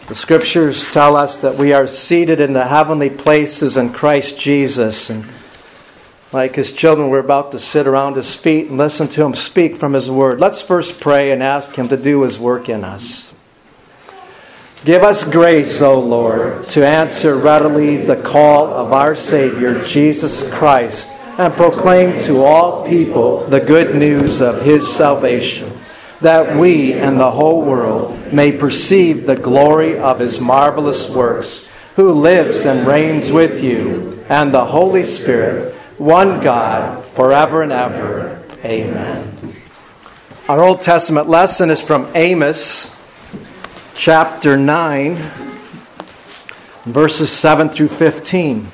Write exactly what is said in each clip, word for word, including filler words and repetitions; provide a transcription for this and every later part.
The Scriptures tell us that we are seated in the heavenly places in Christ Jesus. And like His children, we're about to sit around His feet and listen to Him speak from His Word. Let's first pray and ask Him to do His work in us. Give us grace, O Lord, to answer readily the call of our Savior, Jesus Christ, and proclaim to all people the good news of His salvation, that we and the whole world may perceive the glory of His marvelous works, who lives and reigns with you and the Holy Spirit, one God, forever and ever. Amen. Our Old Testament lesson is from Amos, chapter nine, verses seven through fifteen.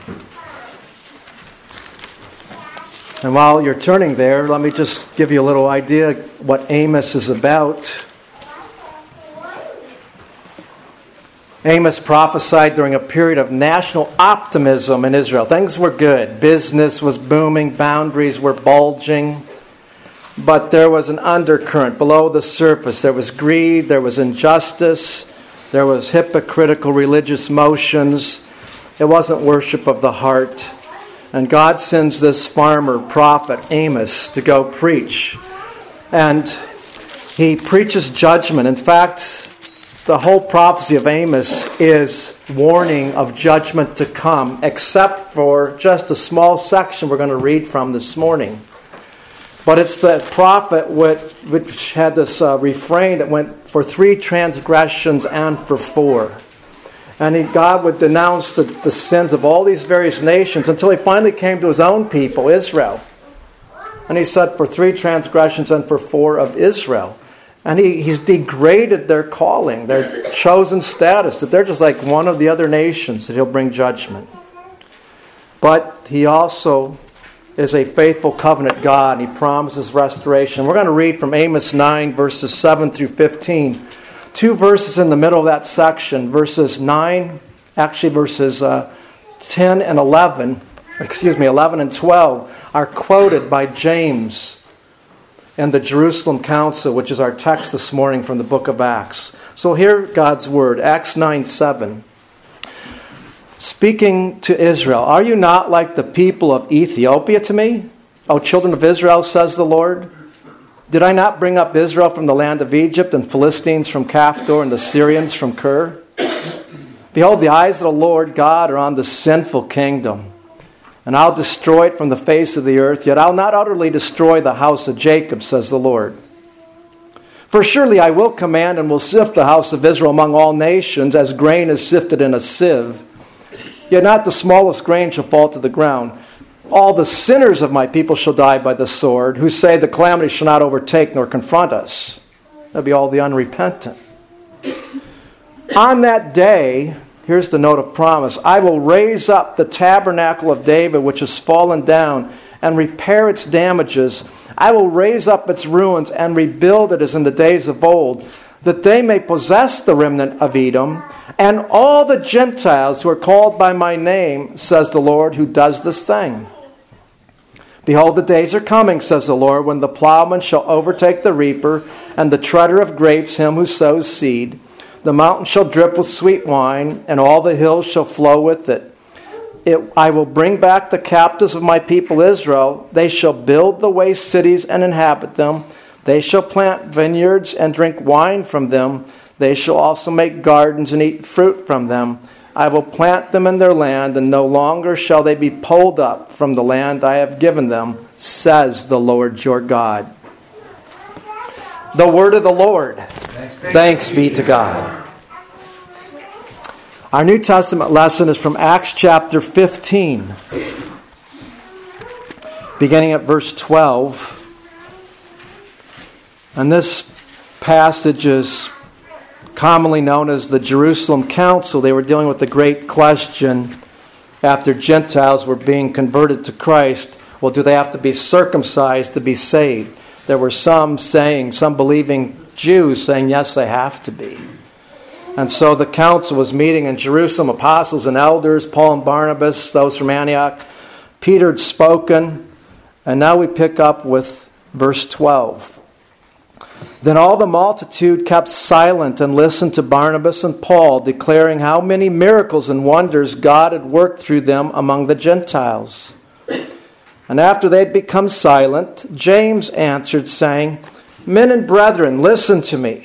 And while you're turning there, let me just give you a little idea what Amos is about. Amos prophesied during a period of national optimism in Israel. Things were good. Business was booming. Boundaries were bulging. But there was an undercurrent below the surface. There was greed. There was injustice. There was hypocritical religious motions. It wasn't worship of the heart. And God sends this farmer prophet, Amos, to go preach. And he preaches judgment. In fact, the whole prophecy of Amos is warning of judgment to come, except for just a small section we're going to read from this morning. But it's the prophet which had this uh, refrain that went for three transgressions and for four. And he, God would denounce the, the sins of all these various nations until He finally came to His own people, Israel. And He said, for three transgressions and for four of Israel. And he, He's degraded their calling, their chosen status, that they're just like one of the other nations, that He'll bring judgment. But He also is a faithful covenant God, and He promises restoration. We're going to read from Amos nine, verses seven through fifteen. Two verses in the middle of that section, verses nine, actually verses uh, ten and eleven, excuse me, eleven and twelve, are quoted by James in the Jerusalem Council, which is our text this morning from the book of Acts. So hear God's word, Acts nine seven. Speaking to Israel, are you not like the people of Ethiopia to me, O children of Israel, says the Lord? Did I not bring up Israel from the land of Egypt, and Philistines from Caphtor, and the Syrians from Kir? Behold, the eyes of the Lord God are on the sinful kingdom, and I'll destroy it from the face of the earth, yet I'll not utterly destroy the house of Jacob, says the Lord. For surely I will command and will sift the house of Israel among all nations, as grain is sifted in a sieve. Yet not the smallest grain shall fall to the ground. All the sinners of my people shall die by the sword, who say the calamity shall not overtake nor confront us. That'll be all the unrepentant. On that day, here's the note of promise, I will raise up the tabernacle of David, which has fallen down, and repair its damages. I will raise up its ruins and rebuild it as in the days of old, that they may possess the remnant of Edom, and all the Gentiles who are called by my name, says the Lord, who does this thing. Behold, the days are coming, says the Lord, when the plowman shall overtake the reaper, and the treader of grapes him who sows seed. The mountain shall drip with sweet wine, and all the hills shall flow with it. it. I will bring back the captives of my people Israel. They shall build the waste cities and inhabit them. They shall plant vineyards and drink wine from them. They shall also make gardens and eat fruit from them. I will plant them in their land, and no longer shall they be pulled up from the land I have given them, says the Lord your God. The word of the Lord. Thanks be to God. Our New Testament lesson is from Acts chapter fifteen, beginning at verse twelve. And this passage is commonly known as the Jerusalem Council. They were dealing with the great question after Gentiles were being converted to Christ. Well, do they have to be circumcised to be saved? There were some saying, some believing Jews saying, yes, they have to be. And so the council was meeting in Jerusalem, apostles and elders, Paul and Barnabas, those from Antioch. Peter had spoken, and now we pick up with verse twelve. Then all the multitude kept silent and listened to Barnabas and Paul, declaring how many miracles and wonders God had worked through them among the Gentiles. And after they had become silent, James answered, saying, Men and brethren, listen to me.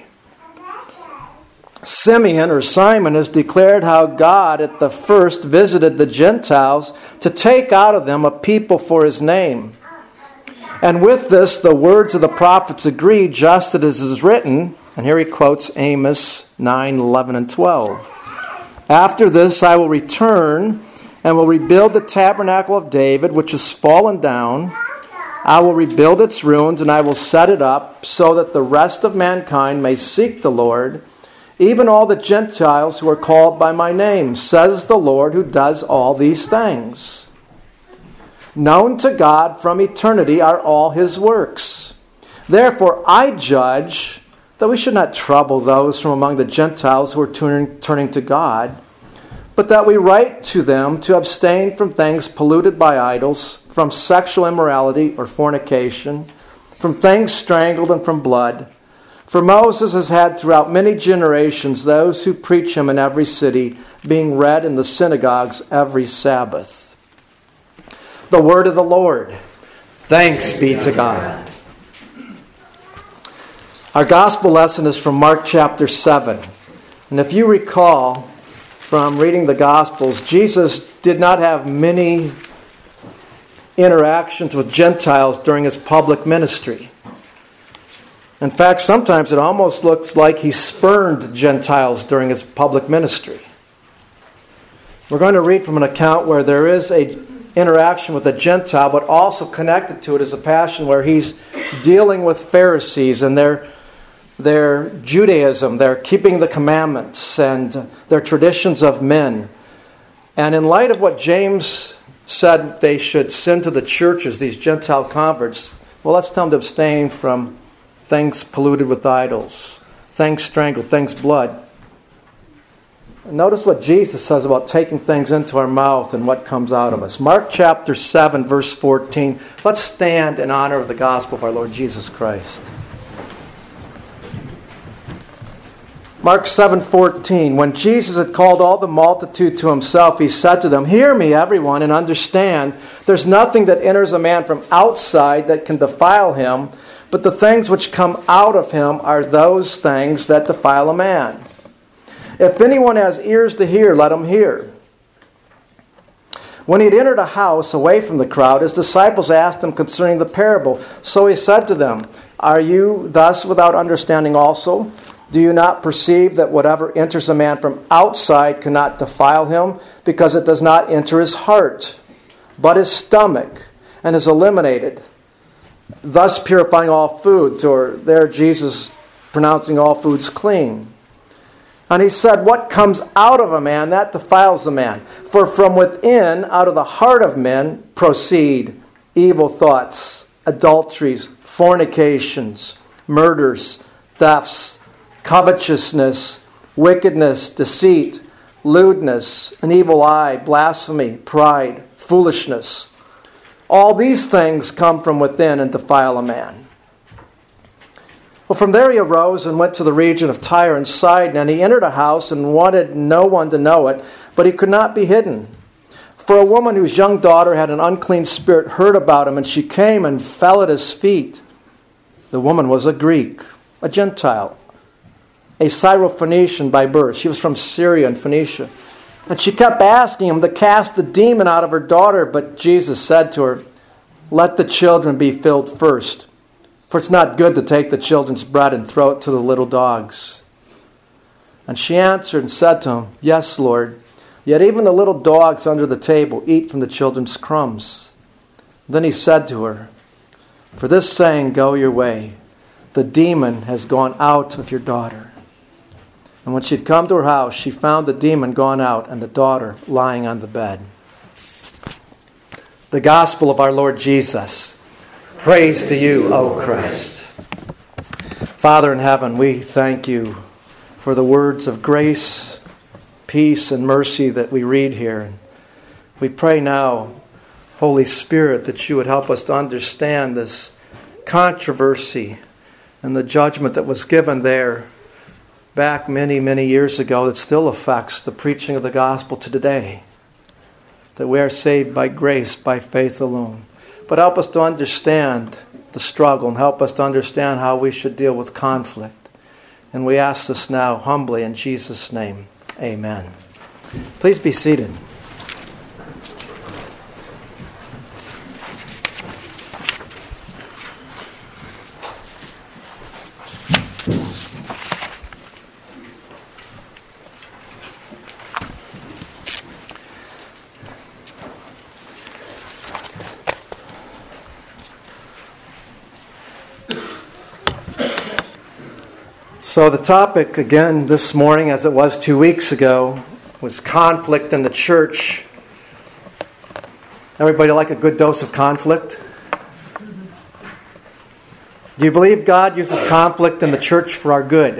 Simeon, or Simon, has declared how God at the first visited the Gentiles to take out of them a people for His name. And with this, the words of the prophets agree, just as is written. And here he quotes Amos nine, eleven, and twelve. After this, I will return and will rebuild the tabernacle of David, which is fallen down. I will rebuild its ruins, and I will set it up, so that the rest of mankind may seek the Lord, even all the Gentiles who are called by my name, says the Lord who does all these things. Known to God from eternity are all His works. Therefore I judge that we should not trouble those from among the Gentiles who are turning, turning to God, but that we write to them to abstain from things polluted by idols, from sexual immorality or fornication, from things strangled and from blood. For Moses has had throughout many generations those who preach him in every city, being read in the synagogues every Sabbath. The word of the Lord. Thanks be to God. Our gospel lesson is from Mark chapter seven. And if you recall from reading the Gospels, Jesus did not have many interactions with Gentiles during His public ministry. In fact, sometimes it almost looks like He spurned Gentiles during His public ministry. We're going to read from an account where there is an interaction with a Gentile, but also connected to it is a passion where He's dealing with Pharisees and their, their Judaism, their keeping the commandments, and their traditions of men. And in light of what James said they should send to the churches, these Gentile converts, well, let's tell them to abstain from things polluted with idols, things strangled, things blood. Notice what Jesus says about taking things into our mouth and what comes out of us. Mark chapter seven, verse fourteen. Let's stand in honor of the gospel of our Lord Jesus Christ. Mark seven fourteen. When Jesus had called all the multitude to Himself, He said to them, Hear me, everyone, and understand. There's nothing that enters a man from outside that can defile him, but the things which come out of him are those things that defile a man. If anyone has ears to hear, let him hear. When he had entered a house away from the crowd, His disciples asked Him concerning the parable. So He said to them, Are you thus without understanding also? Do you not perceive that whatever enters a man from outside cannot defile him, because it does not enter his heart, but his stomach, and is eliminated, thus purifying all foods, or there Jesus pronouncing all foods clean. And He said, What comes out of a man, that defiles the man. For from within, out of the heart of men, proceed evil thoughts, adulteries, fornications, murders, thefts, covetousness, wickedness, deceit, lewdness, an evil eye, blasphemy, pride, foolishness. All these things come from within and defile a man. Well, from there he arose and went to the region of Tyre and Sidon, and he entered a house and wanted no one to know it, but he could not be hidden. For a woman whose young daughter had an unclean spirit heard about him, and she came and fell at his feet. The woman was a Greek, a Gentile, a Syrophoenician by birth. She was from Syria and Phoenicia. And she kept asking him to cast the demon out of her daughter, but Jesus said to her, Let the children be filled first. For it's not good to take the children's bread and throw it to the little dogs. And she answered and said to him, Yes, Lord, yet even the little dogs under the table eat from the children's crumbs. Then He said to her, For this saying, go your way. The demon has gone out of your daughter. And when she had come to her house, she found the demon gone out and the daughter lying on the bed. The gospel of our Lord Jesus. Praise to you, O Christ. Father in heaven, we thank you for the words of grace, peace, and mercy that we read here. We pray now, Holy Spirit, that you would help us to understand this controversy and the judgment that was given there back many, many years ago that still affects the preaching of the gospel to today. That we are saved by grace, by faith alone. But help us to understand the struggle and help us to understand how we should deal with conflict. And we ask this now humbly in Jesus' name. Amen. Please be seated. So the topic, again, this morning, as it was two weeks ago, was conflict in the church. Everybody like a good dose of conflict? Do you believe God uses conflict in the church for our good?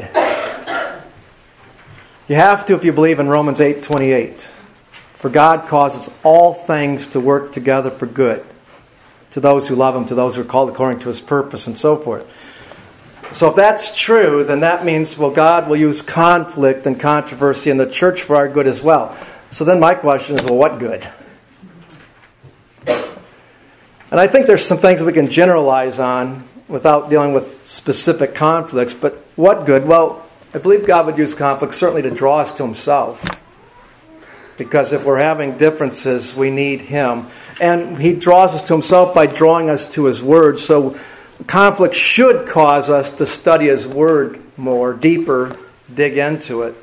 You have to if you believe in Romans eight twenty-eight. For God causes all things to work together for good, to those who love Him, to those who are called according to His purpose, and so forth. So if that's true, then that means, well, God will use conflict and controversy in the church for our good as well. So then my question is, well, what good? And I think there's some things we can generalize on without dealing with specific conflicts, but what good? Well, I believe God would use conflict certainly to draw us to Himself. Because if we're having differences, we need Him. And He draws us to Himself by drawing us to His Word. So conflict should cause us to study His Word more, deeper, dig into it.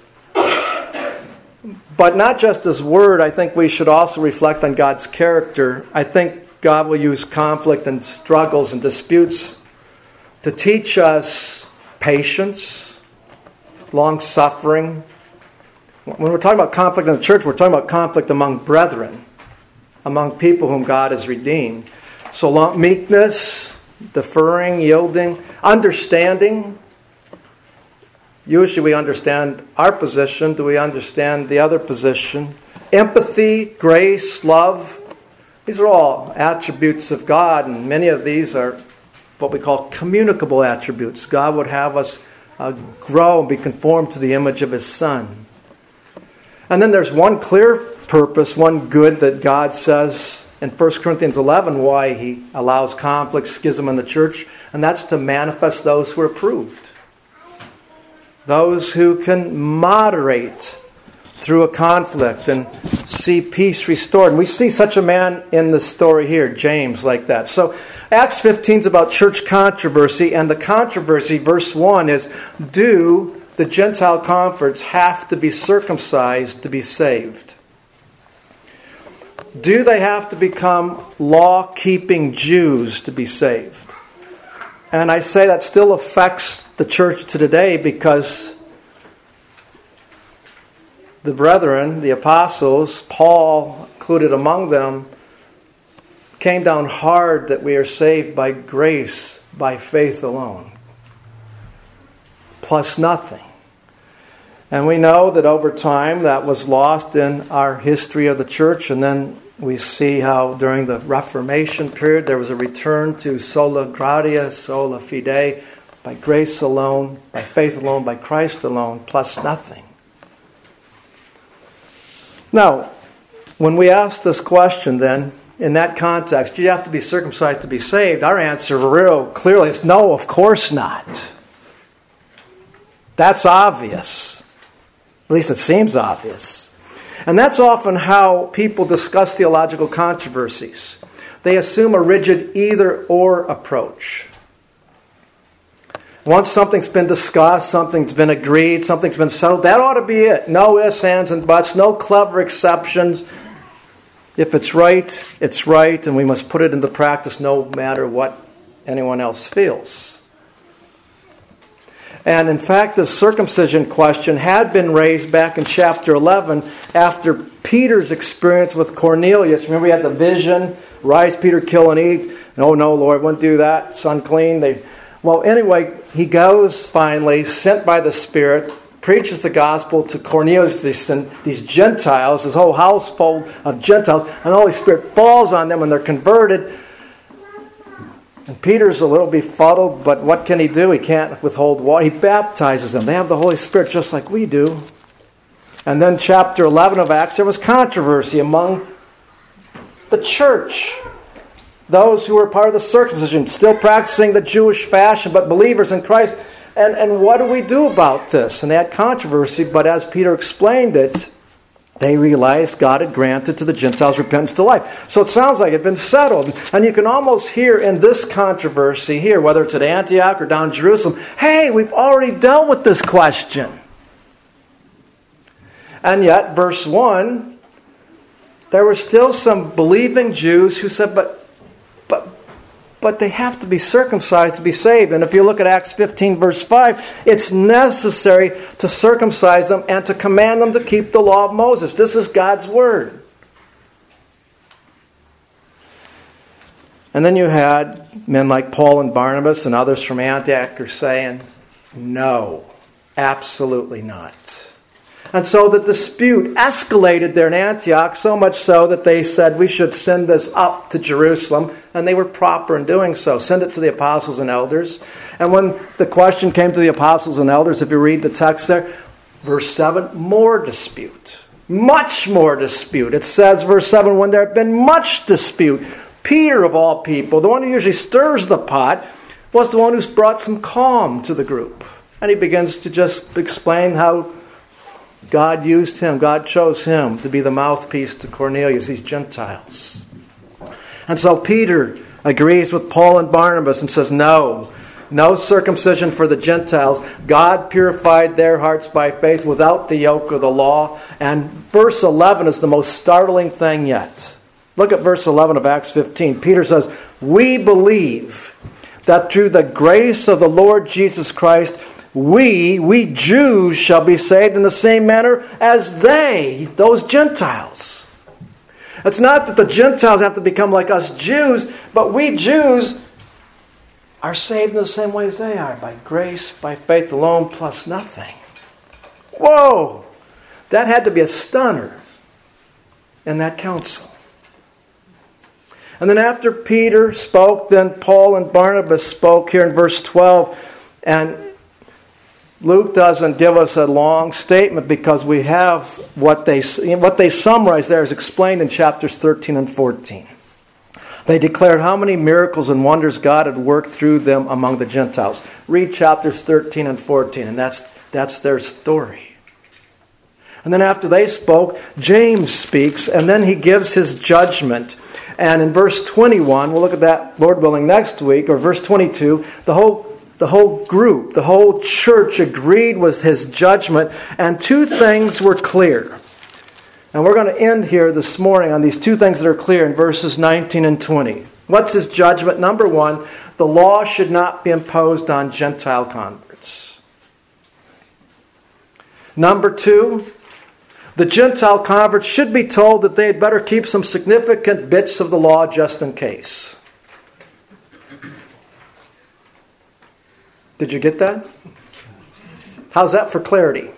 But not just His Word, I think we should also reflect on God's character. I think God will use conflict and struggles and disputes to teach us patience, long-suffering. When we're talking about conflict in the church, we're talking about conflict among brethren, among people whom God has redeemed. So long, meekness, deferring, yielding, understanding. Usually we understand our position. Do we understand the other position? Empathy, grace, love. These are all attributes of God, and many of these are what we call communicable attributes. God would have us uh, grow and be conformed to the image of His Son. And then there's one clear purpose, one good that God says in First Corinthians eleven, why He allows conflict, schism in the church, and that's to manifest those who are approved. Those who can moderate through a conflict and see peace restored. And we see such a man in the story here, James, like that. So Acts fifteen is about church controversy, and the controversy, verse one, is, do the Gentile converts have to be circumcised to be saved? Do they have to become law-keeping Jews to be saved? And I say that still affects the church to today because the brethren, the apostles, Paul included among them, came down hard that we are saved by grace, by faith alone, plus nothing. And we know that over time that was lost in our history of the church, and then we see how during the Reformation period there was a return to sola gratia, sola fide, by grace alone, by faith alone, by Christ alone, plus nothing. Now, when we ask this question then, in that context, do you have to be circumcised to be saved? Our answer real clearly is no, of course not. That's obvious. At least it seems obvious. And that's often how people discuss theological controversies. They assume a rigid either-or approach. Once something's been discussed, something's been agreed, something's been settled, that ought to be it. No ifs, ands, and buts, no clever exceptions. If it's right, it's right, and we must put it into practice no matter what anyone else feels. And in fact, the circumcision question had been raised back in chapter eleven after Peter's experience with Cornelius. Remember, he had the vision, rise, Peter, kill and eat. And, oh no, Lord, wouldn't do that. It's unclean. They, well, anyway, he goes finally, sent by the Spirit, preaches the gospel to Cornelius, these, these Gentiles, this whole household of Gentiles, and the Holy Spirit falls on them and they're converted. And Peter's a little befuddled, but what can he do? He can't withhold water. He baptizes them. They have the Holy Spirit just like we do. And then chapter eleven of Acts, there was controversy among the church. Those who were part of the circumcision, still practicing the Jewish fashion, but believers in Christ. And, and what do we do about this? And they had controversy, but as Peter explained it, they realized God had granted to the Gentiles repentance to life. So it sounds like it had been settled. And you can almost hear in this controversy here, whether it's at Antioch or down in Jerusalem, hey, we've already dealt with this question. And yet, verse one, there were still some believing Jews who said, but, but, but they have to be circumcised to be saved. And if you look at Acts fifteen, verse five, it's necessary to circumcise them and to command them to keep the law of Moses. This is God's word. And then you had men like Paul and Barnabas and others from Antioch are saying, no, absolutely not. And so the dispute escalated there in Antioch, so much so that they said we should send this up to Jerusalem, and they were proper in doing so. Send it to the apostles and elders. And when the question came to the apostles and elders, if you read the text there, verse seven, more dispute. Much more dispute. It says, verse seven, when there had been much dispute, Peter of all people, the one who usually stirs the pot, was the one who's brought some calm to the group. And he begins to just explain how God used him, God chose him to be the mouthpiece to Cornelius, these Gentiles. And so Peter agrees with Paul and Barnabas and says, no, no circumcision for the Gentiles. God purified their hearts by faith without the yoke of the law. And verse eleven is the most startling thing yet. Look at verse eleven of Acts fifteen. Peter says, we believe that through the grace of the Lord Jesus Christ, We, we Jews shall be saved in the same manner as they, those Gentiles. It's not that the Gentiles have to become like us Jews, but we Jews are saved in the same way as they are, by grace, by faith alone, plus nothing. Whoa! That had to be a stunner in that council. And then after Peter spoke, then Paul and Barnabas spoke here in verse twelve, and Luke doesn't give us a long statement because we have what they what they summarize there is explained in chapters thirteen and fourteen. They declared how many miracles and wonders God had worked through them among the Gentiles. Read chapters thirteen and fourteen, and that's that's their story. And then after they spoke, James speaks, and then he gives his judgment. And in verse twenty-one, we'll look at that, Lord willing, next week, or verse twenty-two, the whole The whole group, the whole church agreed with his judgment, and two things were clear. And we're going to end here this morning on these two things that are clear in verses nineteen and twenty. What's his judgment? Number one, the law should not be imposed on Gentile converts. Number two, the Gentile converts should be told that they had better keep some significant bits of the law just in case. Did you get that? How's that for clarity?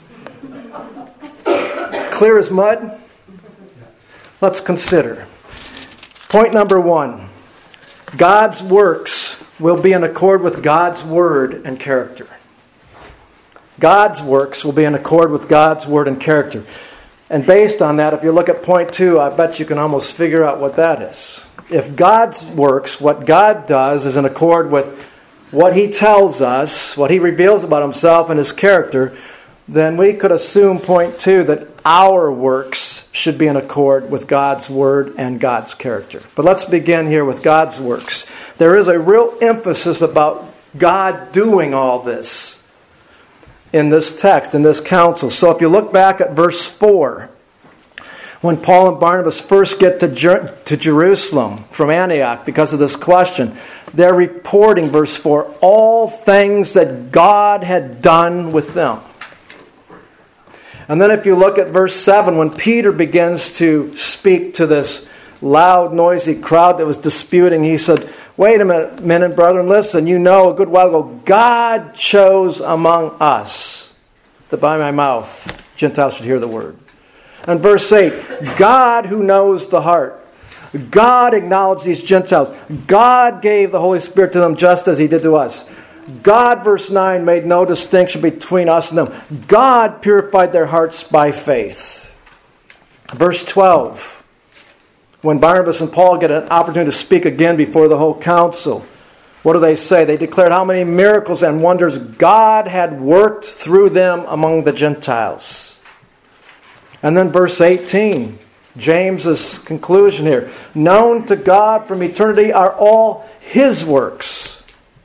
Clear as mud? Let's consider. Point number one. God's works will be in accord with God's word and character. God's works will be in accord with God's word and character. And based on that, if you look at point two, I bet you can almost figure out what that is. If God's works, what God does, is in accord with what he tells us, what he reveals about himself and his character, then we could assume, point two, that our works should be in accord with God's word and God's character. But let's begin here with God's works. There is a real emphasis about God doing all this in this text, in this council. So if you look back at verse four, when Paul and Barnabas first get to, Jer- to Jerusalem from Antioch because of this question, they're reporting, verse four, all things that God had done with them. And then if you look at verse seven, when Peter begins to speak to this loud, noisy crowd that was disputing, he said, wait a minute, men and brethren, listen, you know a good while ago, God chose among us that by my mouth Gentiles should hear the word. And verse eight, God who knows the heart. God acknowledged these Gentiles. God gave the Holy Spirit to them just as He did to us. God, verse nine, made no distinction between us and them. God purified their hearts by faith. Verse twelve, when Barnabas and Paul get an opportunity to speak again before the whole council, what do they say? They declared how many miracles and wonders God had worked through them among the Gentiles. And then verse eighteen, James's conclusion here. Known to God from eternity are all His works.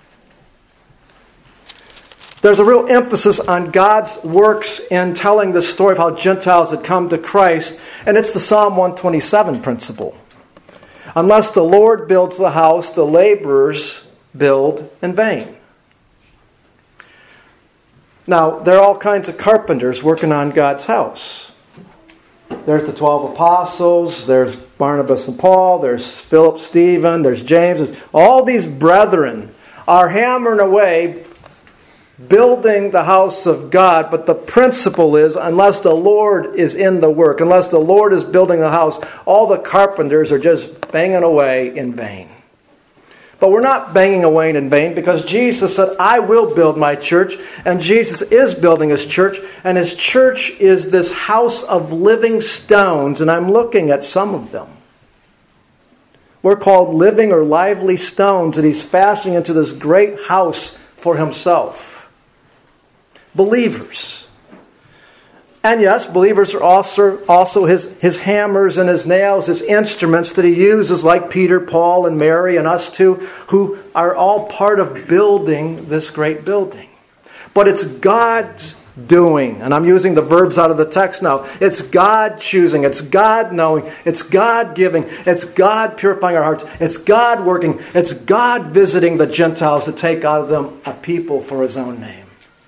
There's a real emphasis on God's works in telling the story of how Gentiles had come to Christ, and it's the Psalm one twenty-seven principle. Unless the Lord builds the house, the laborers build in vain. Now, there are all kinds of carpenters working on God's house. There's the twelve apostles, there's Barnabas and Paul, there's Philip, Stephen, there's James. There's, all these brethren are hammering away, building the house of God, but the principle is, unless the Lord is in the work, unless the Lord is building the house, all the carpenters are just banging away in vain. But we're not banging away in vain, because Jesus said, I will build my church, and Jesus is building His church, and His church is this house of living stones, and I'm looking at some of them. We're called living or lively stones that He's fashioning into this great house for Himself. Believers. And yes, believers are also, also his, his hammers and His nails, His instruments that He uses, like Peter, Paul, and Mary, and us too, who are all part of building this great building. But it's God's doing, and I'm using the verbs out of the text now. It's God choosing, it's God knowing, it's God giving, it's God purifying our hearts, it's God working, it's God visiting the Gentiles to take out of them a people for His own name.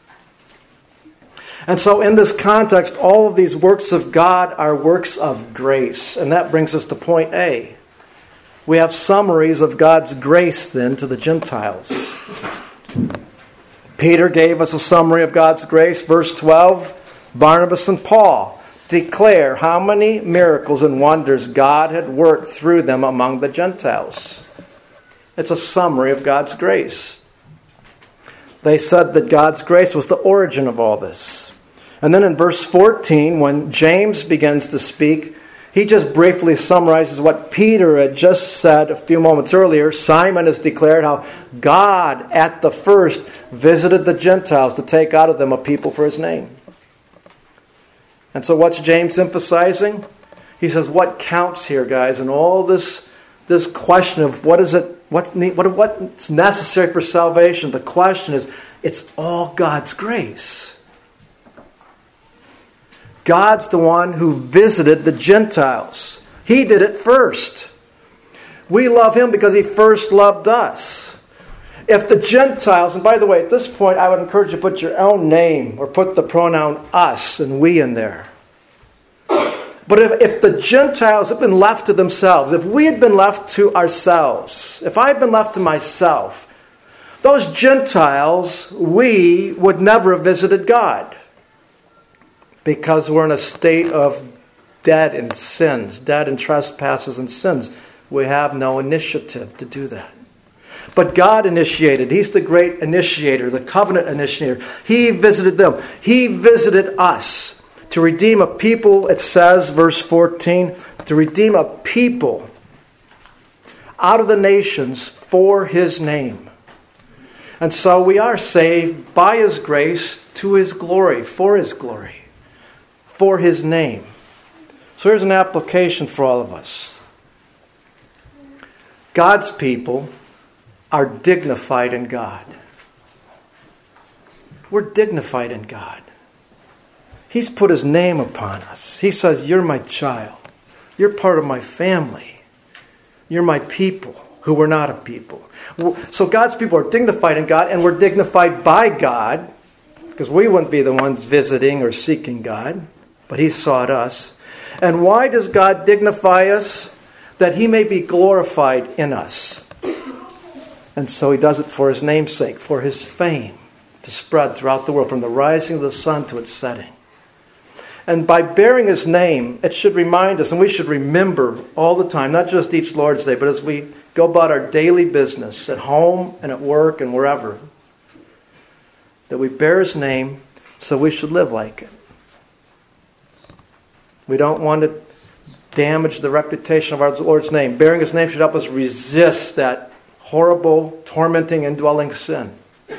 And so in this context, all of these works of God are works of grace. And that brings us to point A. We have summaries of God's grace then to the Gentiles. Peter gave us a summary of God's grace. Verse twelve, Barnabas and Paul declare how many miracles and wonders God had worked through them among the Gentiles. It's a summary of God's grace. They said that God's grace was the origin of all this. And then in verse fourteen, when James begins to speak, he just briefly summarizes what Peter had just said a few moments earlier. Simon has declared how God at the first visited the Gentiles to take out of them a people for His name. And so what's James emphasizing? He says, what counts here, guys, in all this, this question of what is it, what's, what, what's necessary for salvation? The question is, it's all God's grace. God's the one who visited the Gentiles. He did it first. We love Him because He first loved us. If the Gentiles, and by the way, at this point, I would encourage you to put your own name or put the pronoun us and we in there. But if, if the Gentiles had been left to themselves, if we had been left to ourselves, if I had been left to myself, those Gentiles, we would never have visited God. Because we're in a state of dead in sins, dead in trespasses and sins. We have no initiative to do that. But God initiated. He's the great initiator, the covenant initiator. He visited them. He visited us to redeem a people, it says, verse fourteen, to redeem a people out of the nations for His name. And so we are saved by His grace to His glory, for His glory. For His name. So here's an application for all of us. God's people are dignified in God. We're dignified in God. He's put His name upon us. He says, you're my child. You're part of my family. You're my people who were not a people. So God's people are dignified in God, and we're dignified by God, because we wouldn't be the ones visiting or seeking God. But He sought us. And why does God dignify us? That He may be glorified in us. And so He does it for His namesake, for His fame to spread throughout the world, from the rising of the sun to its setting. And by bearing his name, it should remind us, and we should remember all the time, not just each Lord's Day, but as we go about our daily business, at home and at work and wherever, that we bear his name, so we should live like it. We don't want to damage the reputation of our Lord's name. Bearing his name should help us resist that horrible, tormenting, indwelling sin.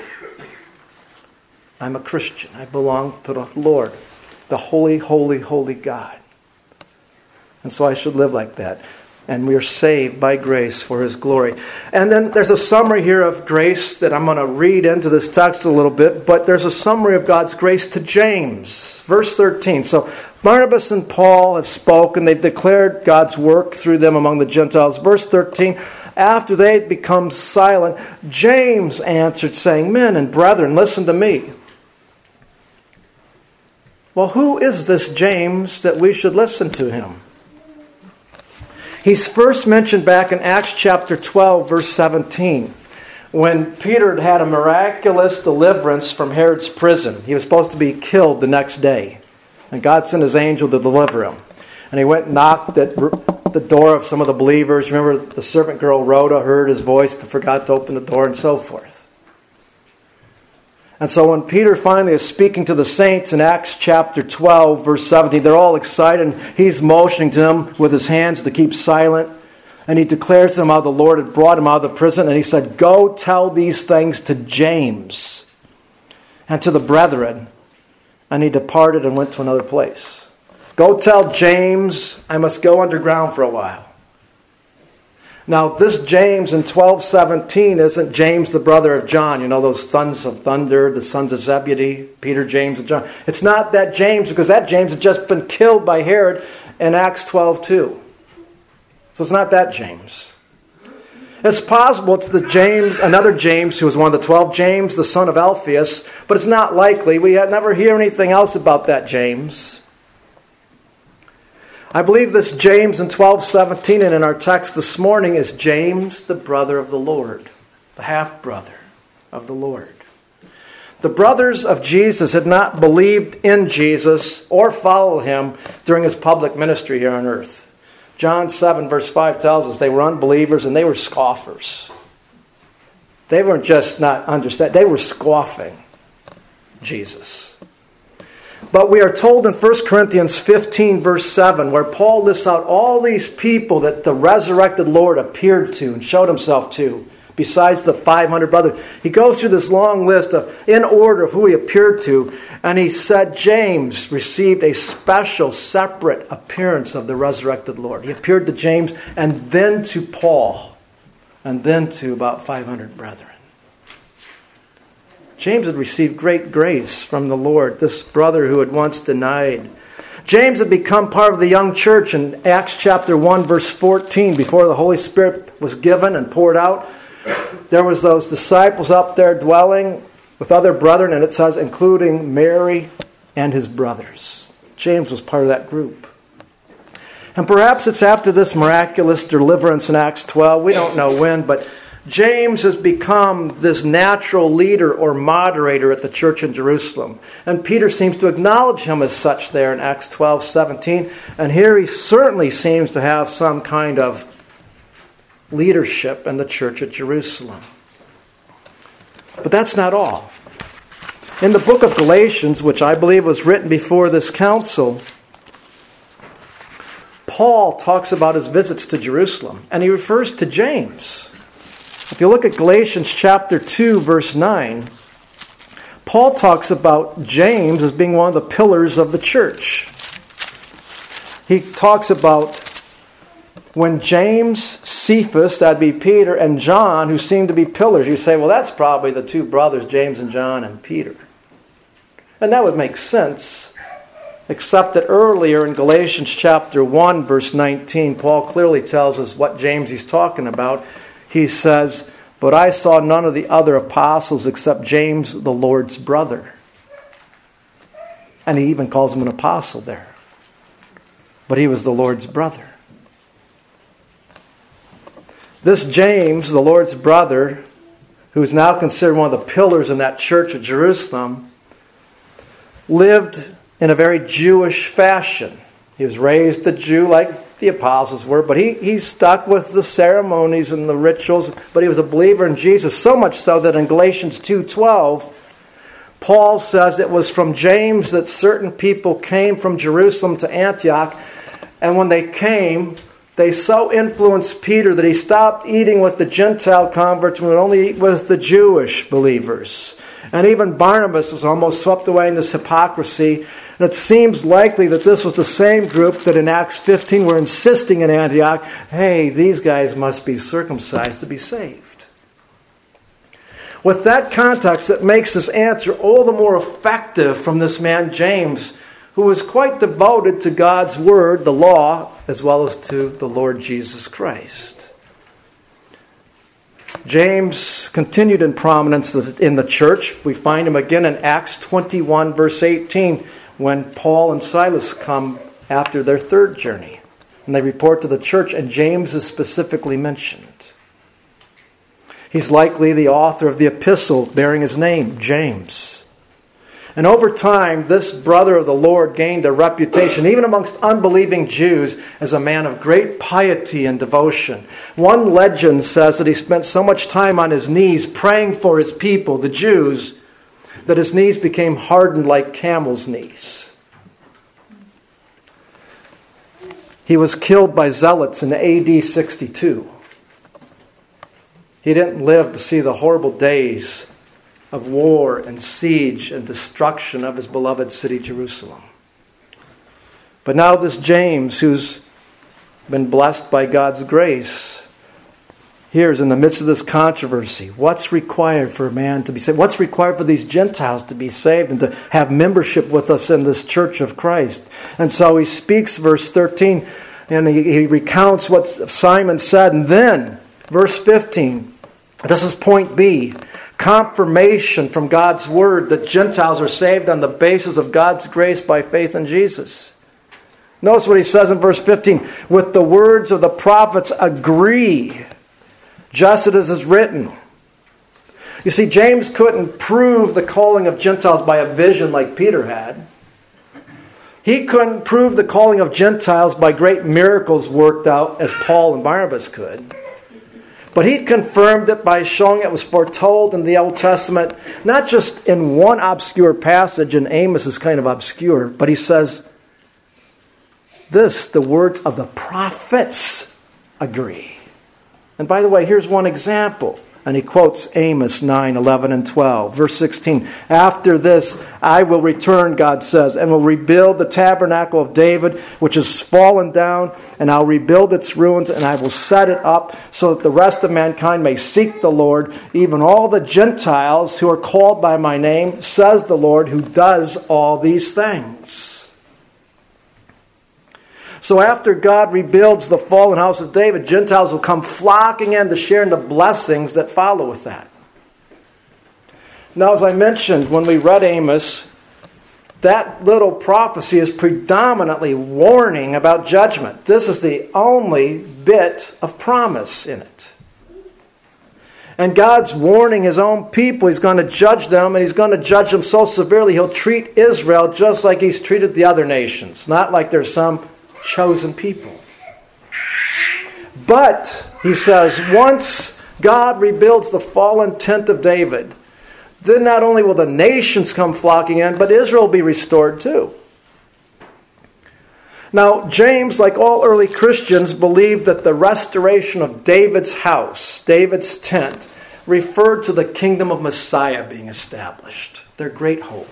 I'm a Christian. I belong to the Lord, the holy, holy, holy God. And so I should live like that. And we are saved by grace for his glory. And then there's a summary here of grace that I'm going to read into this text a little bit, but there's a summary of God's grace to James. Verse thirteen. So Barnabas and Paul have spoken. They've declared God's work through them among the Gentiles. Verse thirteen. After they had become silent, James answered, saying, Men and brethren, listen to me. Well, who is this James that we should listen to him? He's first mentioned back in Acts chapter twelve, verse seventeen, when Peter had had a miraculous deliverance from Herod's prison. He was supposed to be killed the next day, and God sent his angel to deliver him. And he went and knocked at the door of some of the believers. Remember, the servant girl Rhoda heard his voice but forgot to open the door, and so forth. And so when Peter finally is speaking to the saints in Acts chapter twelve, verse seventeen, they're all excited. He's motioning to them with his hands to keep silent. And he declares to them how the Lord had brought him out of the prison. And he said, Go tell these things to James and to the brethren. And he departed and went to another place. Go tell James I must go underground for a while. Now, this James in twelve seventeen isn't James, the brother of John. You know, those sons of thunder, the sons of Zebedee, Peter, James, and John. It's not that James, because that James had just been killed by Herod in Acts twelve two. So it's not that James. It's possible it's the James, another James, who was one of the twelve, James, the son of Alphaeus, but it's not likely. We never hear anything else about that James. I believe this James in twelve seventeen and in our text this morning is James, the brother of the Lord, the half-brother of the Lord. The brothers of Jesus had not believed in Jesus or followed him during his public ministry here on earth. John seven verse five tells us they were unbelievers and they were scoffers. They weren't just not understand, they were scoffing Jesus. But we are told in First Corinthians fifteen, verse seven, where Paul lists out all these people that the resurrected Lord appeared to and showed himself to, besides the five hundred brothers. He goes through this long list of, in order of who he appeared to, and he said James received a special, separate appearance of the resurrected Lord. He appeared to James and then to Paul, and then to about five hundred brethren. James had received great grace from the Lord, this brother who had once denied. James had become part of the young church in Acts chapter one, verse fourteen. Before the Holy Spirit was given and poured out, there was those disciples up there dwelling with other brethren, and it says, including Mary and his brothers. James was part of that group. And perhaps it's after this miraculous deliverance in Acts twelve, we don't know when, but James has become this natural leader or moderator at the church in Jerusalem. And Peter seems to acknowledge him as such there in Acts twelve seventeen. And here he certainly seems to have some kind of leadership in the church at Jerusalem. But that's not all. In the book of Galatians, which I believe was written before this council, Paul talks about his visits to Jerusalem. And he refers to James. If you look at Galatians chapter two, verse nine, Paul talks about James as being one of the pillars of the church. He talks about when James, Cephas, that'd be Peter, and John, who seem to be pillars, you say, well, that's probably the two brothers, James and John and Peter. And that would make sense, except that earlier in Galatians chapter one, verse nineteen, Paul clearly tells us what James he's talking about. He says, but I saw none of the other apostles except James, the Lord's brother. And he even calls him an apostle there. But he was the Lord's brother. This James, the Lord's brother, who is now considered one of the pillars in that church at Jerusalem, lived in a very Jewish fashion. He was raised a Jew like the apostles were, but he, he stuck with the ceremonies and the rituals, but he was a believer in Jesus, so much so that in Galatians two twelve, Paul says it was from James that certain people came from Jerusalem to Antioch, and when they came, they so influenced Peter that he stopped eating with the Gentile converts and would only eat with the Jewish believers. And even Barnabas was almost swept away in this hypocrisy. And it seems likely that this was the same group that in Acts fifteen were insisting in Antioch, hey, these guys must be circumcised to be saved. With that context, it makes this answer all the more effective from this man James, who was quite devoted to God's word, the law, as well as to the Lord Jesus Christ. James continued in prominence in the church. We find him again in Acts twenty-one, verse eighteen, when Paul and Silas come after their third journey. And they report to the church, and James is specifically mentioned. He's likely the author of the epistle bearing his name, James. And over time, this brother of the Lord gained a reputation, even amongst unbelieving Jews, as a man of great piety and devotion. One legend says that he spent so much time on his knees praying for his people, the Jews, that his knees became hardened like camels' knees. He was killed by zealots in A D sixty-two. He didn't live to see the horrible days of war and siege and destruction of his beloved city, Jerusalem. But now this James, who's been blessed by God's grace, here's in the midst of this controversy, what's required for a man to be saved? What's required for these Gentiles to be saved and to have membership with us in this church of Christ? And so he speaks, verse thirteen, and he, he recounts what Simon said. And then, verse fifteen, this is point B, confirmation from God's word that Gentiles are saved on the basis of God's grace by faith in Jesus. Notice what he says in verse fifteen, with the words of the prophets agree, just as it is written. You see, James couldn't prove the calling of Gentiles by a vision like Peter had. He couldn't prove the calling of Gentiles by great miracles worked out as Paul and Barnabas could. But he confirmed it by showing it was foretold in the Old Testament, not just in one obscure passage, and Amos is kind of obscure, but he says, this, the words of the prophets agree. And by the way, here's one example. And he quotes Amos nine, eleven, and twelve. Verse sixteen, after this I will return, God says, and will rebuild the tabernacle of David, which has fallen down, and I'll rebuild its ruins, and I will set it up so that the rest of mankind may seek the Lord, even all the Gentiles who are called by my name, says the Lord, who does all these things. So after God rebuilds the fallen house of David, Gentiles will come flocking in to share in the blessings that follow with that. Now, as I mentioned when we read Amos, that little prophecy is predominantly warning about judgment. This is the only bit of promise in it. And God's warning His own people. He's going to judge them, and He's going to judge them so severely He'll treat Israel just like He's treated the other nations. Not like there's some chosen people. But, he says, once God rebuilds the fallen tent of David, then not only will the nations come flocking in, but Israel will be restored too. Now, James, like all early Christians, believed that the restoration of David's house, David's tent, referred to the kingdom of Messiah being established. Their great hope.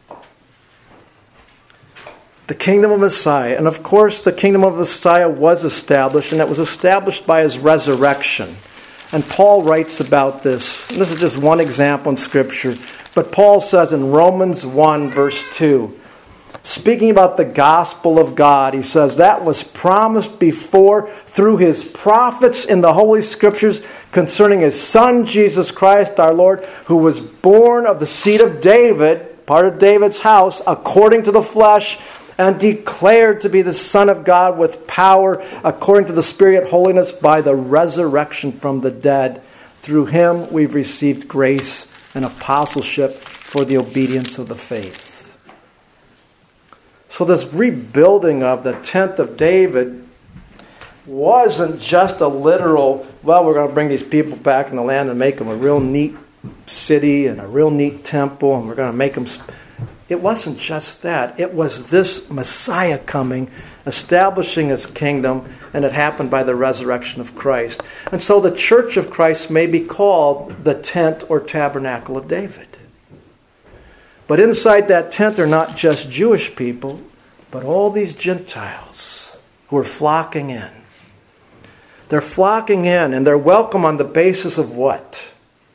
The kingdom of Messiah. And of course, the kingdom of Messiah was established, and it was established by His resurrection. And Paul writes about this. And this is just one example in Scripture. But Paul says in Romans one, verse two, speaking about the gospel of God, he says, that was promised before through His prophets in the Holy Scriptures concerning His Son, Jesus Christ, our Lord, who was born of the seed of David, part of David's house, according to the flesh, and declared to be the Son of God with power, according to the Spirit holiness, by the resurrection from the dead. Through Him we've received grace and apostleship for the obedience of the faith. So this rebuilding of the tent of David wasn't just a literal, well, we're going to bring these people back in the land and make them a real neat city and a real neat temple, and we're going to make them... It wasn't just that. It was this Messiah coming, establishing his kingdom, and it happened by the resurrection of Christ. And so the church of Christ may be called the tent or tabernacle of David. But inside that tent are not just Jewish people, but all these Gentiles who are flocking in. They're flocking in, and they're welcome on the basis of what?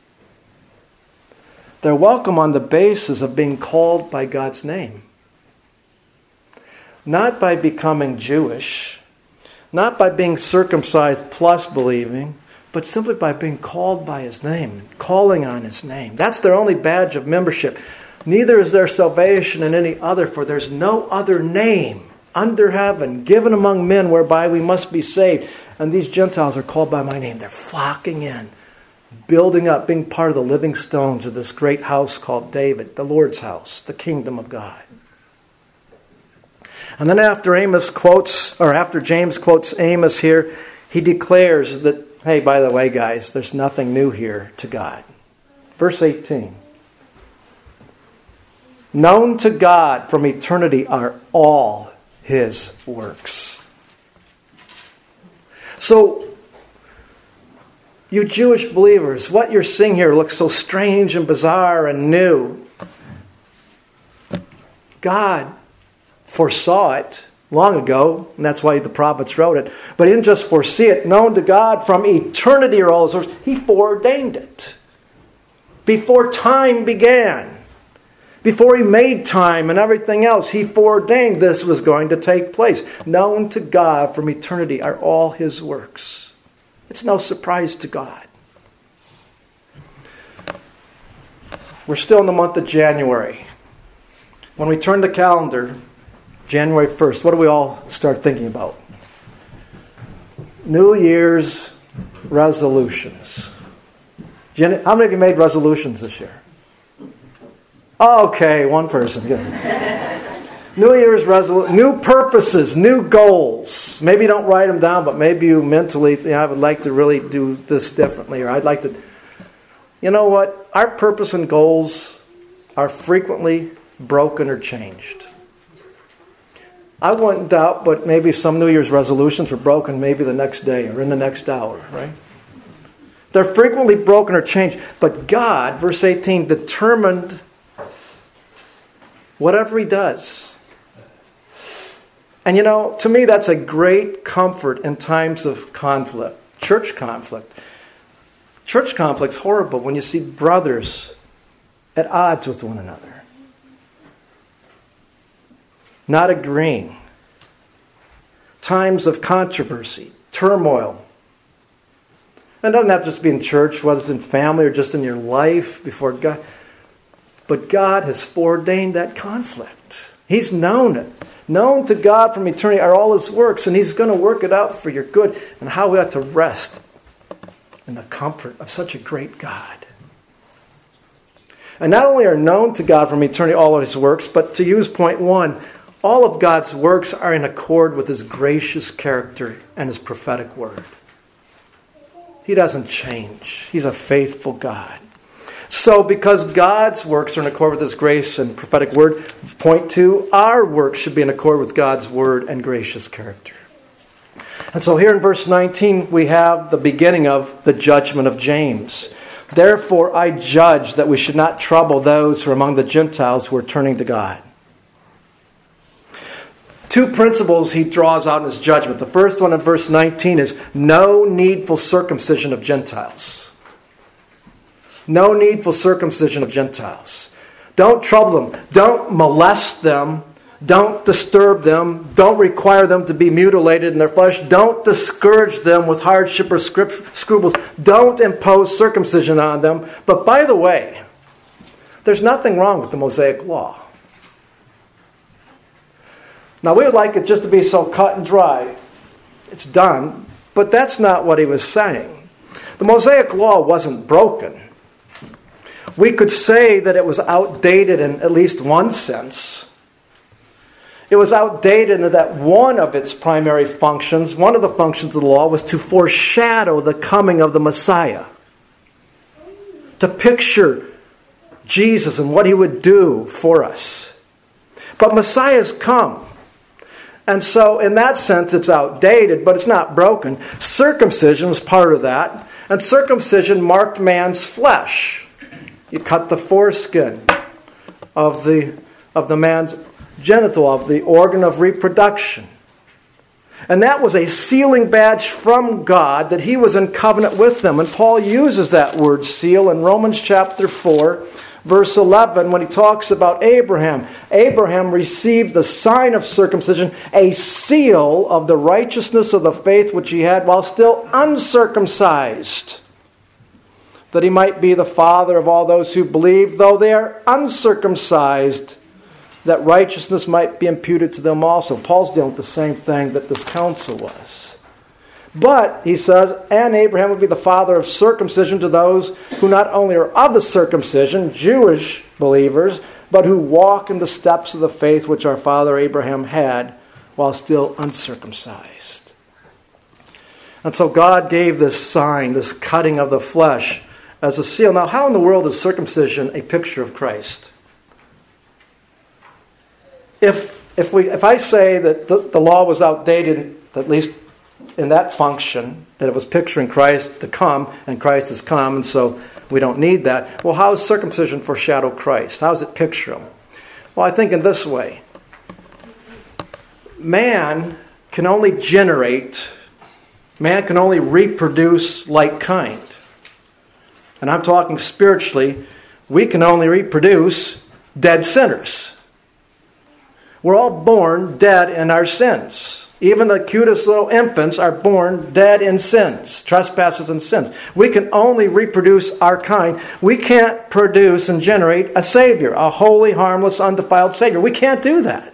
They're welcome on the basis of being called by God's name. Not by becoming Jewish, not by being circumcised plus believing, but simply by being called by his name, calling on his name. That's their only badge of membership. Neither is there salvation in any other, for there's no other name under heaven given among men whereby we must be saved. And these Gentiles are called by my name. They're flocking in, building up, being part of the living stones of this great house called David, the Lord's house, the kingdom of God. And then after Amos quotes, or after James quotes Amos here, he declares that, hey, by the way, guys, there's nothing new here to God. Verse eighteen. Known to God from eternity are all his works. So, you Jewish believers, what you're seeing here looks so strange and bizarre and new. God foresaw it long ago, and that's why the prophets wrote it. But he didn't just foresee it. Known to God from eternity are all his works. He foreordained it. Before time began. Before he made time and everything else, he foreordained this was going to take place. Known to God from eternity are all his works. It's no surprise to God. We're still in the month of January. When we turn the calendar, January first, what do we all start thinking about? New Year's resolutions. How many of you made resolutions this year? Okay, one person. Good. New Year's resolution, new purposes, new goals. Maybe you don't write them down, but maybe you mentally think, I would like to really do this differently, or I'd like to... You know what? Our purpose and goals are frequently broken or changed. I wouldn't doubt, but maybe some New Year's resolutions were broken maybe the next day or in the next hour, right? They're frequently broken or changed. But God, verse eighteen, determined whatever he does. And you know, to me that's a great comfort in times of conflict, church conflict. Church conflict's horrible when you see brothers at odds with one another. Not agreeing. Times of controversy, turmoil. And it doesn't have to just be in church, whether it's in family or just in your life before God. But God has foreordained that conflict. He's known it. Known to God from eternity are all his works, and he's going to work it out for your good. And how we ought to rest in the comfort of such a great God. And not only are known to God from eternity all of his works, but to use point one, all of God's works are in accord with his gracious character and his prophetic word. He doesn't change. He's a faithful God. So because God's works are in accord with his grace and prophetic word, point two, our works should be in accord with God's word and gracious character. And so here in verse nineteen, we have the beginning of the judgment of James. Therefore, I judge that we should not trouble those who are among the Gentiles who are turning to God. Two principles he draws out in his judgment. The first one in verse nineteen is no needful circumcision of Gentiles. No needful circumcision of Gentiles. Don't trouble them. Don't molest them. Don't disturb them. Don't require them to be mutilated in their flesh. Don't discourage them with hardship or scruples. Don't impose circumcision on them. But by the way, there's nothing wrong with the Mosaic law. Now, we would like it just to be so cut and dry. It's done. But that's not what he was saying. The Mosaic law wasn't broken. We could say that it was outdated in at least one sense. It was outdated in that one of its primary functions, one of the functions of the law, was to foreshadow the coming of the Messiah. To picture Jesus and what he would do for us. But Messiah's come. And so in that sense it's outdated, but it's not broken. Circumcision was part of that. And circumcision marked man's flesh. You cut the foreskin of the, of the man's genital, of the organ of reproduction. And that was a sealing badge from God that he was in covenant with them. And Paul uses that word seal in Romans chapter four, verse eleven, when he talks about Abraham. Abraham received the sign of circumcision, a seal of the righteousness of the faith which he had while still uncircumcised, that he might be the father of all those who believe, though they are uncircumcised, that righteousness might be imputed to them also. Paul's dealing with the same thing that this council was. But, he says, and Abraham would be the father of circumcision to those who not only are of the circumcision, Jewish believers, but who walk in the steps of the faith which our father Abraham had while still uncircumcised. And so God gave this sign, this cutting of the flesh, as a seal. Now, how in the world is circumcision a picture of Christ? If if we if I say that the, the law was outdated, at least in that function, that it was picturing Christ to come, and Christ has come, and so we don't need that. Well, how does circumcision foreshadow Christ? How does it picture him? Well, I think in this way. Man can only generate, man can only reproduce like kind. And I'm talking spiritually, we can only reproduce dead sinners. We're all born dead in our sins. Even the cutest little infants are born dead in sins, trespasses and sins. We can only reproduce our kind. We can't produce and generate a Savior, a holy, harmless, undefiled Savior. We can't do that.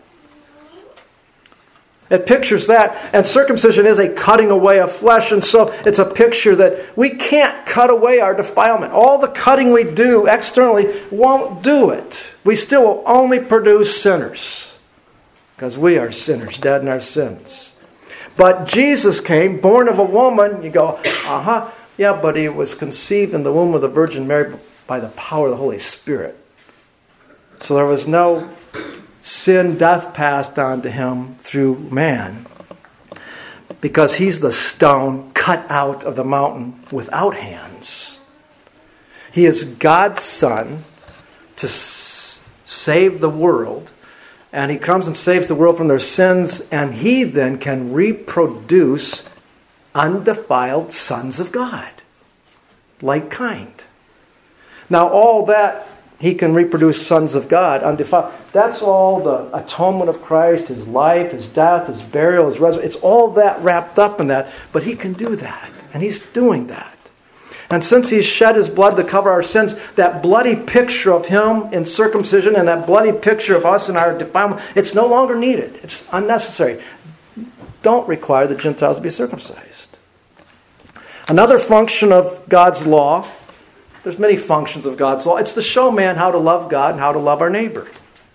It pictures that, and circumcision is a cutting away of flesh, and so it's a picture that we can't cut away our defilement. All the cutting we do externally won't do it. We still will only produce sinners. Because we are sinners, dead in our sins. But Jesus came, born of a woman. You go, uh-huh, yeah, but he was conceived in the womb of the Virgin Mary by the power of the Holy Spirit. So there was no sin, death passed on to him through man. Because he's the stone cut out of the mountain without hands. He is God's Son to s- save the world. And he comes and saves the world from their sins, and he then can reproduce undefiled sons of God, like kind. Now, all that he can reproduce sons of God, undefiled, that's all the atonement of Christ, his life, his death, his burial, his resurrection. It's all that wrapped up in that, but he can do that, and he's doing that. And since he's shed his blood to cover our sins, that bloody picture of him in circumcision and that bloody picture of us in our defilement, it's no longer needed. It's unnecessary. Don't require the Gentiles to be circumcised. Another function of God's law, there's many functions of God's law, it's to show man how to love God and how to love our neighbor.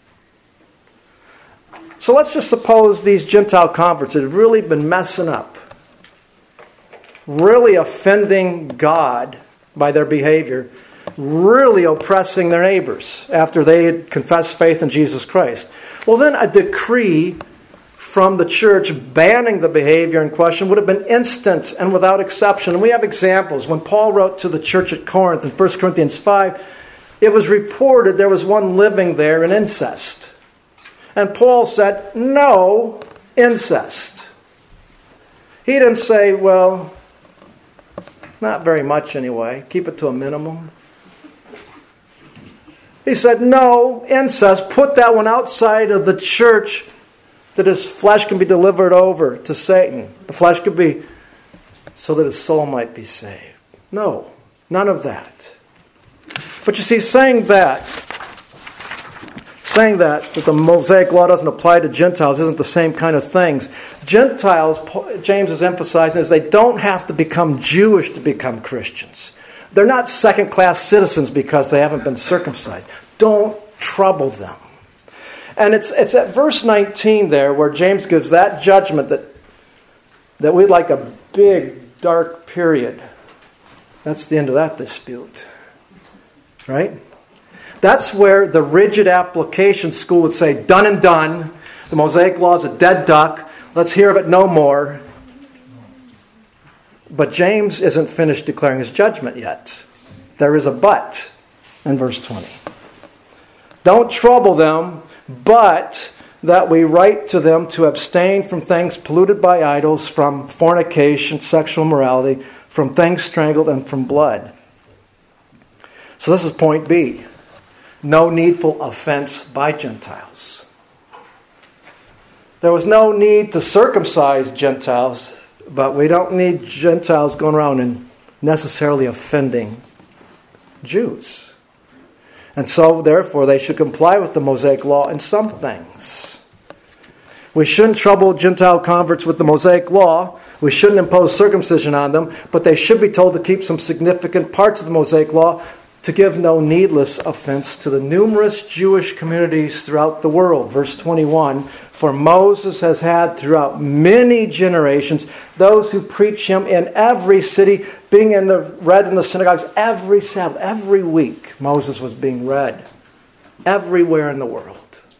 So let's just suppose these Gentile converts had really been messing up, really offending God by their behavior, really oppressing their neighbors after they had confessed faith in Jesus Christ. Well, then a decree from the church banning the behavior in question would have been instant and without exception. And we have examples. When Paul wrote to the church at Corinth in First Corinthians five, it was reported there was one living there in incest. And Paul said, no incest. He didn't say, well, not very much anyway. Keep it to a minimum. He said, no, incest. Put that one outside of the church that his flesh can be delivered over to Satan. The flesh could be so that his soul might be saved. No, none of that. But you see, saying that, saying that, that the Mosaic law doesn't apply to Gentiles isn't the same kind of things. Gentiles, James is emphasizing, is they don't have to become Jewish to become Christians. They're not second-class citizens because they haven't been circumcised. Don't trouble them. And it's it's at verse nineteen there where James gives that judgment that, that we'd like a big, dark period. That's the end of that dispute. Right? That's where the rigid application school would say, done and done. The Mosaic Law is a dead duck. Let's hear of it no more. But James isn't finished declaring his judgment yet. There is a but in verse twenty. Don't trouble them, but that we write to them to abstain from things polluted by idols, from fornication, sexual immorality, from things strangled, and from blood. So this is point B. No needful offense by Gentiles. There was no need to circumcise Gentiles, but we don't need Gentiles going around and necessarily offending Jews. And so, therefore, they should comply with the Mosaic Law in some things. We shouldn't trouble Gentile converts with the Mosaic Law. We shouldn't impose circumcision on them, but they should be told to keep some significant parts of the Mosaic Law to give no needless offense to the numerous Jewish communities throughout the world. Verse twenty-one, for Moses has had throughout many generations those who preach him in every city, being in the, read in the synagogues every Sabbath, every week. Moses was being read everywhere in the world.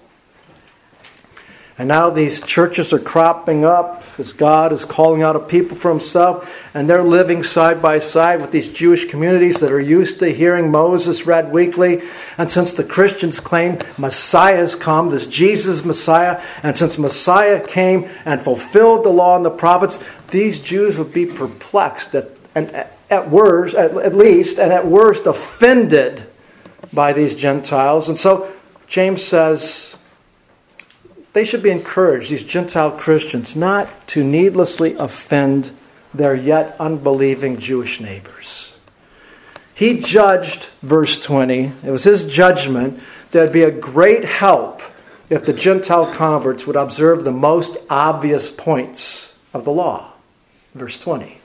And now these churches are cropping up as God is calling out a people for himself, and they're living side by side with these Jewish communities that are used to hearing Moses read weekly. And since the Christians claim Messiah's come, this Jesus Messiah, and since Messiah came and fulfilled the law and the prophets, these Jews would be perplexed at, and at worst, at, at least, and at worst offended by these Gentiles. And so James says, they should be encouraged, these Gentile Christians, not to needlessly offend their yet unbelieving Jewish neighbors. He judged, verse twenty, it was his judgment that it would be a great help if the Gentile converts would observe the most obvious points of the law. Verse twenty.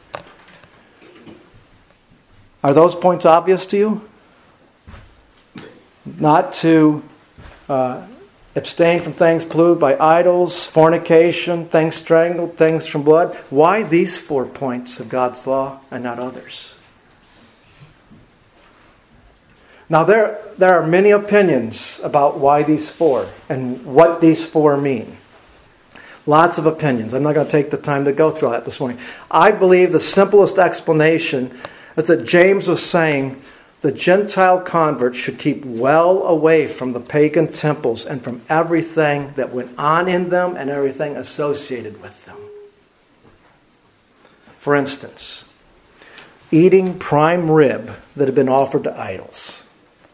Are those points obvious to you? Not to Uh, abstain from things polluted by idols, fornication, things strangled, things from blood. Why these four points of God's law and not others? Now there, there are many opinions about why these four and what these four mean. Lots of opinions. I'm not going to take the time to go through all that this morning. I believe the simplest explanation is that James was saying the Gentile converts should keep well away from the pagan temples and from everything that went on in them and everything associated with them. For instance, eating prime rib that had been offered to idols.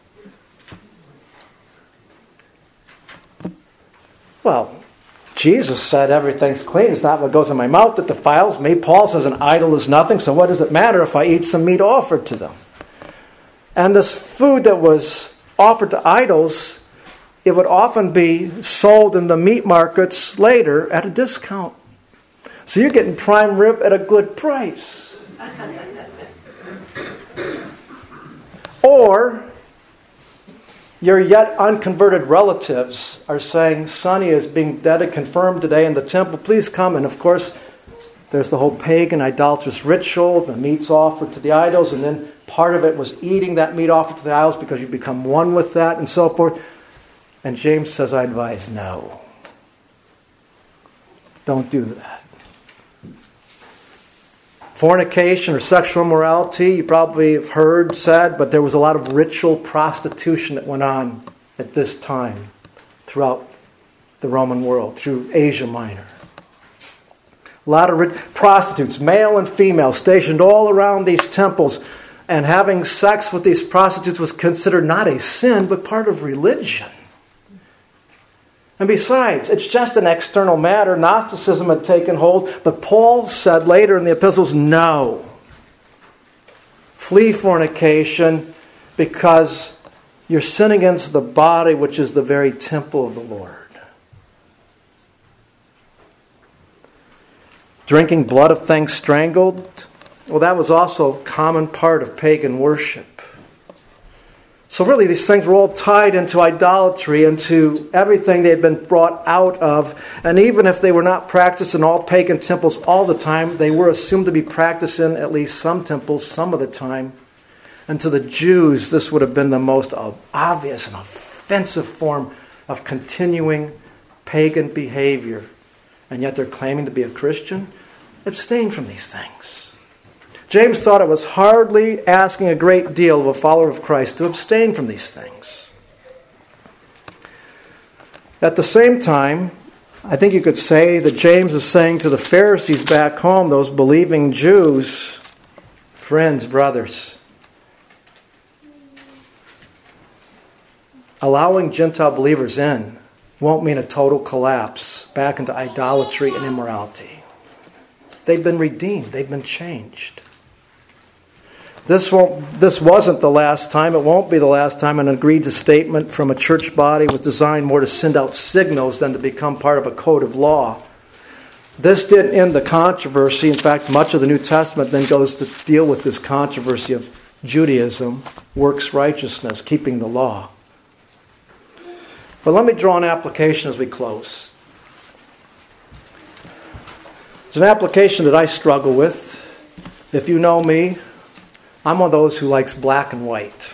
Well, Jesus said everything's clean. It's not what goes in my mouth that defiles me. Paul says an idol is nothing, so what does it matter if I eat some meat offered to them? And this food that was offered to idols, it would often be sold in the meat markets later at a discount. So you're getting prime rib at a good price. Or your yet unconverted relatives are saying, Sonny is being dead and confirmed today in the temple. Please come. And of course, there's the whole pagan idolatrous ritual. The meat's offered to the idols, and then part of it was eating that meat offered to the idols because you become one with that and so forth. And James says, I advise no. Don't do that. Fornication or sexual immorality, you probably have heard said, but there was a lot of ritual prostitution that went on at this time throughout the Roman world, through Asia Minor. A lot of rit- prostitutes, male and female, stationed all around these temples. And having sex with these prostitutes was considered not a sin, but part of religion. And besides, it's just an external matter. Gnosticism had taken hold. But Paul said later in the epistles, no. Flee fornication because you're sinning against the body, which is the very temple of the Lord. Drinking blood of things strangled, well, that was also a common part of pagan worship. So really these things were all tied into idolatry, into everything they had been brought out of. And even if they were not practiced in all pagan temples all the time, they were assumed to be practiced in at least some temples some of the time. And to the Jews, this would have been the most obvious and offensive form of continuing pagan behavior. And yet they're claiming to be a Christian. Abstain from these things. James thought it was hardly asking a great deal of a follower of Christ to abstain from these things. At the same time, I think you could say that James is saying to the Pharisees back home, those believing Jews, friends, brothers, allowing Gentile believers in won't mean a total collapse back into idolatry and immorality. They've been redeemed. They've been changed. This won't. This wasn't the last time. It won't be the last time an egregious statement from a church body was designed more to send out signals than to become part of a code of law. This didn't end the controversy. In fact, much of the New Testament then goes to deal with this controversy of Judaism, works righteousness, keeping the law. But let me draw an application as we close. It's an application that I struggle with. If you know me, I'm one of those who likes black and white.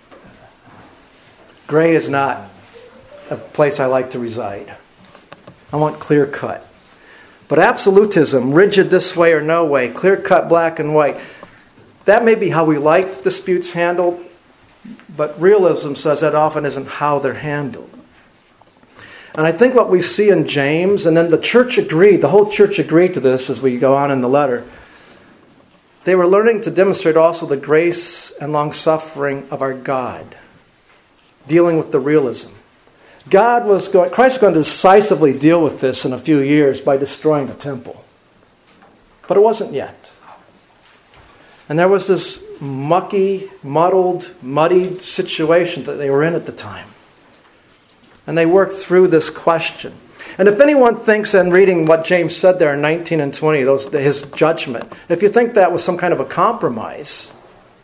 Gray is not a place I like to reside. I want clear cut. But absolutism, rigid this way or no way, clear cut black and white, that may be how we like disputes handled, but realism says that often isn't how they're handled. And I think what we see in James, and then the church agreed, the whole church agreed to this as we go on in the letter. They were learning to demonstrate also the grace and long-suffering of our God, dealing with the realism. God was going, Christ was going to decisively deal with this in a few years by destroying the temple. But it wasn't yet. And there was this mucky, muddled, muddied situation that they were in at the time. And they worked through this question. And if anyone thinks, in reading what James said there in nineteen and twenty, those, his judgment, if you think that was some kind of a compromise,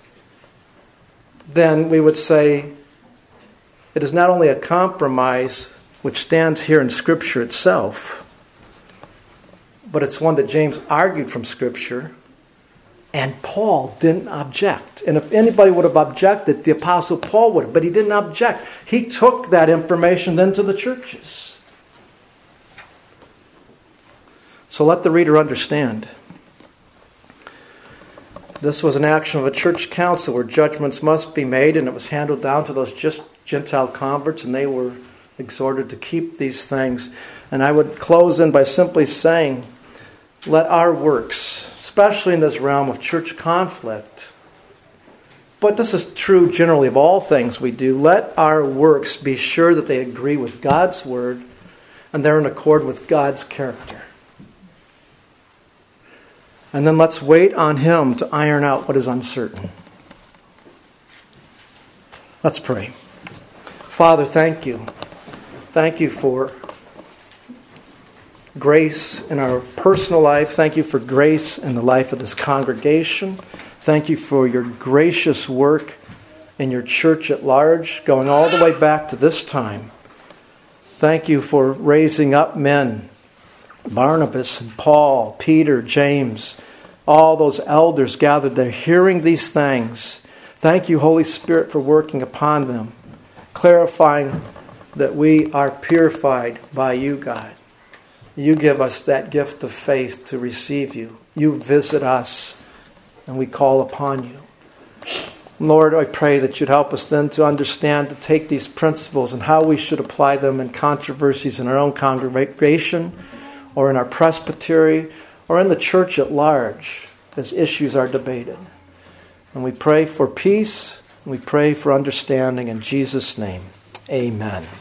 then we would say it is not only a compromise which stands here in Scripture itself, but it's one that James argued from Scripture, and Paul didn't object. And if anybody would have objected, the Apostle Paul would have, but he didn't object. He took that information then to the churches. So let the reader understand. This was an action of a church council where judgments must be made, and it was handed down to those just Gentile converts, and they were exhorted to keep these things. And I would close in by simply saying, let our works, especially in this realm of church conflict, but this is true generally of all things we do, let our works be sure that they agree with God's word and they're in accord with God's character. And then let's wait on Him to iron out what is uncertain. Let's pray. Father, thank you. Thank you for grace in our personal life. Thank you for grace in the life of this congregation. Thank you for your gracious work in your church at large, going all the way back to this time. Thank you for raising up men, Barnabas and Paul, Peter, James, all those elders gathered there hearing these things. Thank you, Holy Spirit, for working upon them, clarifying that we are purified by you, God. You give us that gift of faith to receive you. You visit us, and we call upon you. Lord, I pray that you'd help us then to understand, to take these principles and how we should apply them in controversies in our own congregation or in our presbytery or in the church at large as issues are debated. And we pray for peace, and we pray for understanding in Jesus' name. Amen.